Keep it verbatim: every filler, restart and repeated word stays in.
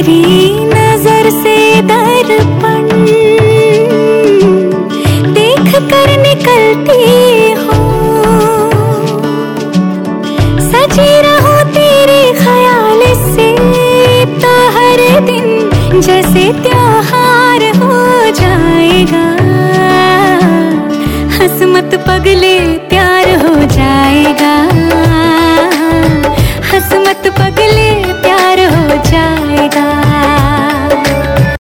तेरी नजर से दर्पण देख कर निकलती हूँ, सजी रहूं तेरे ख्याल से तो हर दिन जैसे त्योहार हो जाएगा। हंस मत पगले